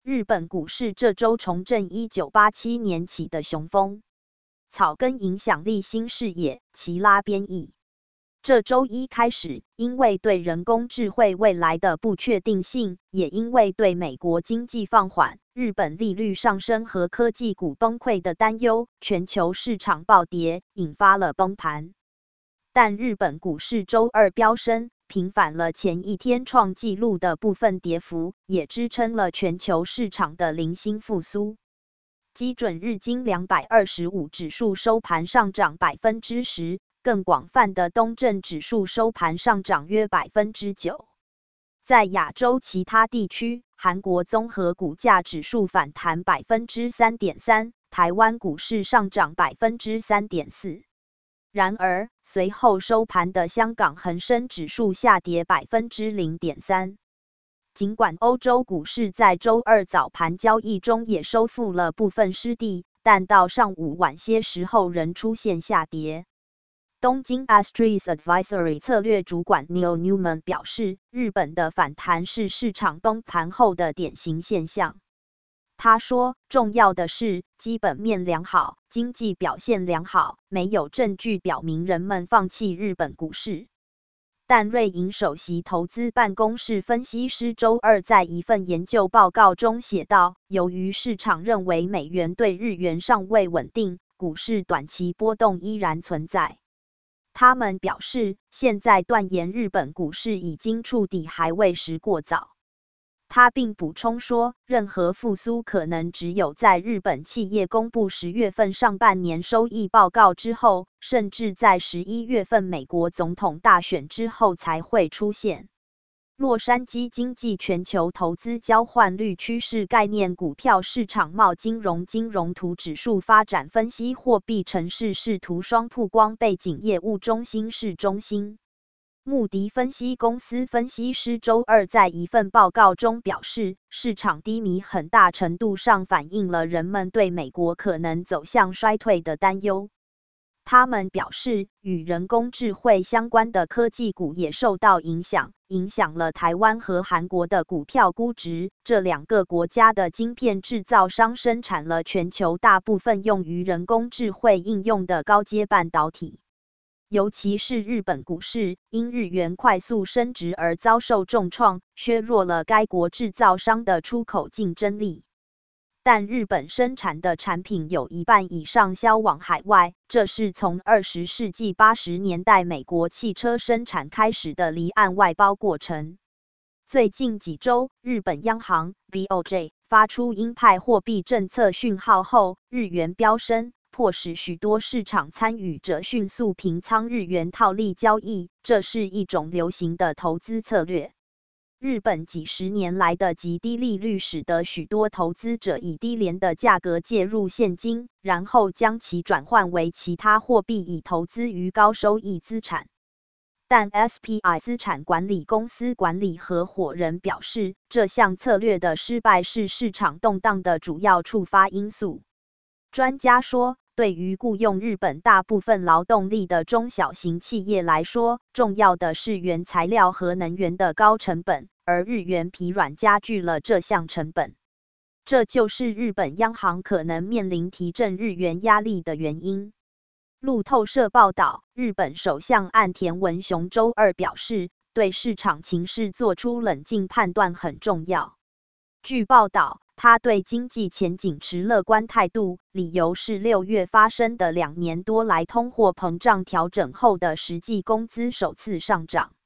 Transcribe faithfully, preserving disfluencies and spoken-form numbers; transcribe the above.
日本股市这周重振一九八七年起的雄风。草根影响力新视野，齐拉编译。这周一开始，因为对人工智慧未来的不确定性，也因为对美国经济放缓、日本利率上升和科技股崩溃的担忧，全球市场暴跌，引发了崩盘。但日本股市周二飙升，平反了前一天创纪录的部分跌幅，也支撑了全球市场的零星复苏。基准日经两百二十五指数收盘上涨 百分之十， 更广泛的东证指数收盘上涨约 百分之九。在亚洲其他地区，韩国综合股价指数反弹 百分之三点三， 台湾股市上涨 百分之三点四。然而，随后收盘的香港恒生指数下跌 百分之零点三。尽管欧洲股市在周二早盘交易中也收复了部分失地，但到上午晚些时候仍出现下跌。东京 Astris Advisory 策略主管 Neil Newman 表示，日本的反弹是市场崩盘后的典型现象。他说，重要的是，基本面良好，经济表现良好，没有证据表明人们放弃日本股市。但瑞银首席投资办公室分析师周二在一份研究报告中写道，由于市场认为美元对日元尚未稳定，股市短期波动依然存在。他们表示，现在断言日本股市已经触底还为时过早。他并补充说，任何复苏可能只有在日本企业公布十月份上半年收益报告之后，甚至在十一月份美国总统大选之后才会出现。洛杉矶经济全球投资交换率趋势概念股票市场贸金融金融图指数发展分析货币城市视图双曝光背景业务中心市中心。穆迪分析公司分析师周二在一份报告中表示，市场低迷很大程度上反映了人们对美国可能走向衰退的担忧。他们表示，与人工智慧相关的科技股也受到影响，影响了台湾和韩国的股票估值。这两个国家的晶片制造商生产了全球大部分用于人工智慧应用的高阶半导体。尤其是日本股市，因日元快速升值而遭受重创，削弱了该国制造商的出口竞争力。但日本生产的产品有一半以上销往海外，这是从二十世纪八十年代美国汽车生产开始的离岸外包过程。最近几周，日本央行 B O J 发出鹰派货币政策讯号后，日元飙升，迫使许多市场参与者迅速平仓日元套利交易，这是一种流行的投资策略。日本几十年来的极低利率使得许多投资者以低廉的价格介入现金，然后将其转换为其他货币以投资于高收益资产。但 S P I 资产管理公司管理合伙人表示，这项策略的失败是市场动荡的主要触发因素。专家说，对于雇用日本大部分劳动力的中小型企业来说，重要的是原材料和能源的高成本，而日元疲软加剧了这项成本。这就是日本央行可能面临提振日元压力的原因。路透社报道，日本首相岸田文雄周二表示，对市场情势做出冷静判断很重要。据报道，他对经济前景持乐观态度，理由是六月发生的两年多来通货膨胀调整后的实际工资首次上涨。